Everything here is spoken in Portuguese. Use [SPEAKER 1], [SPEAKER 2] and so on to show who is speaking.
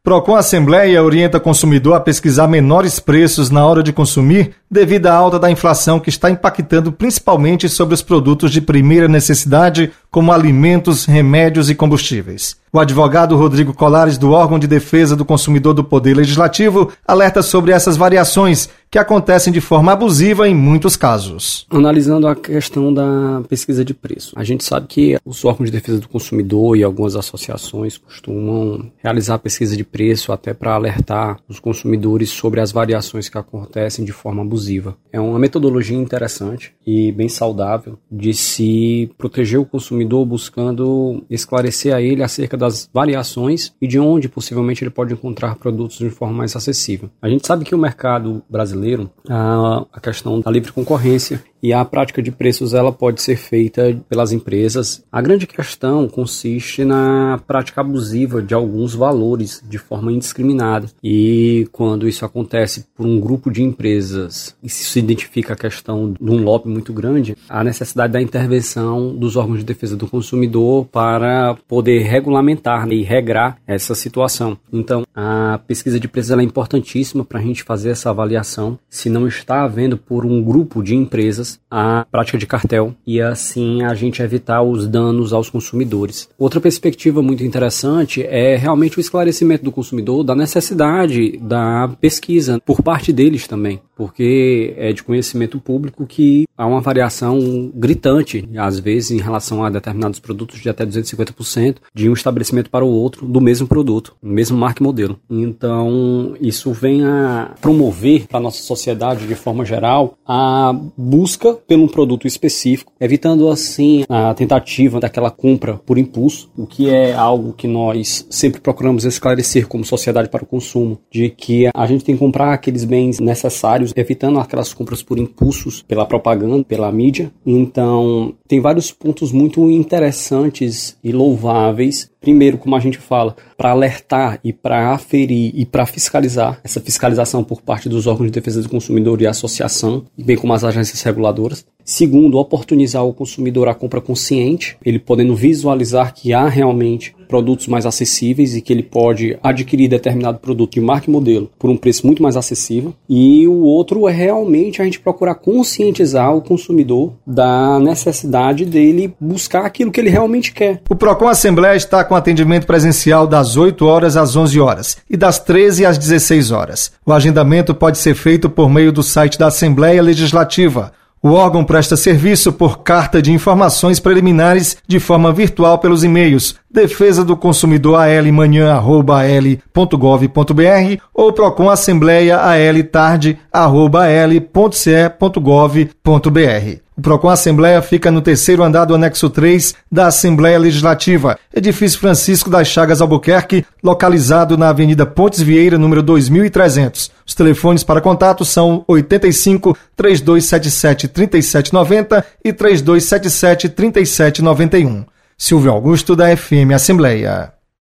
[SPEAKER 1] Procon Assembleia orienta consumidor a pesquisar menores preços na hora de consumir devido à alta da inflação que está impactando principalmente sobre os produtos de primeira necessidade, como alimentos, remédios e combustíveis. O advogado Rodrigo Colares, do órgão de defesa do consumidor do Poder Legislativo, alerta sobre essas variações que acontecem de forma abusiva em muitos casos.
[SPEAKER 2] Analisando a questão da pesquisa de preço, a gente sabe que os órgãos de defesa do consumidor e algumas associações costumam realizar pesquisa de preço até para alertar os consumidores sobre as variações que acontecem de forma abusiva. É uma metodologia interessante e bem saudável de se proteger o consumidor, buscando esclarecer a ele acerca das variações e de onde possivelmente ele pode encontrar produtos de forma mais acessível. A gente sabe que o mercado brasileiro, a questão da livre concorrência e a prática de preços, ela pode ser feita pelas empresas. A grande questão consiste na prática abusiva de alguns valores de forma indiscriminada. E quando isso acontece por um grupo de empresas e se identifica a questão de um lobby muito grande, há necessidade da intervenção dos órgãos de defesa do consumidor para poder regulamentar e regrar essa situação. Então, a pesquisa de preços ela é importantíssima para a gente fazer essa avaliação se não está havendo por um grupo de empresas a prática de cartel e assim a gente evitar os danos aos consumidores. Outra perspectiva muito interessante é realmente o esclarecimento do consumidor da necessidade da pesquisa por parte deles também, porque é de conhecimento público que há uma variação gritante, às vezes, em relação a determinados produtos de até 250% de um estabelecimento para o outro do mesmo produto, do mesmo marca e modelo. Então, isso vem a promover para a nossa sociedade, de forma geral, a busca pelo um produto específico, evitando assim a tentativa daquela compra por impulso, o que é algo que nós sempre procuramos esclarecer como sociedade para o consumo, de que a gente tem que comprar aqueles bens necessários, evitando aquelas compras por impulsos, pela propaganda, pela mídia. Então, tem vários pontos muito interessantes e louváveis. Primeiro, como a gente fala, para alertar e para aferir e para fiscalizar, essa fiscalização por parte dos órgãos de defesa do consumidor e associação, bem como as agências reguladoras. Segundo, oportunizar o consumidor a compra consciente, ele podendo visualizar que há realmente produtos mais acessíveis e que ele pode adquirir determinado produto de marca e modelo por um preço muito mais acessível. E o outro é realmente a gente procurar conscientizar o consumidor da necessidade dele buscar aquilo que ele realmente quer.
[SPEAKER 1] O Procon Assembleia está com atendimento presencial das 8 horas às 11 horas e das 13 às 16 horas. O agendamento pode ser feito por meio do site da Assembleia Legislativa. O órgão presta serviço por carta de informações preliminares de forma virtual pelos e-mails defesadoconsumidoral@al.gov.br ou proconassembleia.al.ce.gov.br. O Procon Assembleia fica no 3º andar do anexo 3 da Assembleia Legislativa, edifício Francisco das Chagas Albuquerque, localizado na Avenida Pontes Vieira, número 2300. Os telefones para contato são 85 3277 3790 e 3277 3791. Silvio Augusto, da FM Assembleia.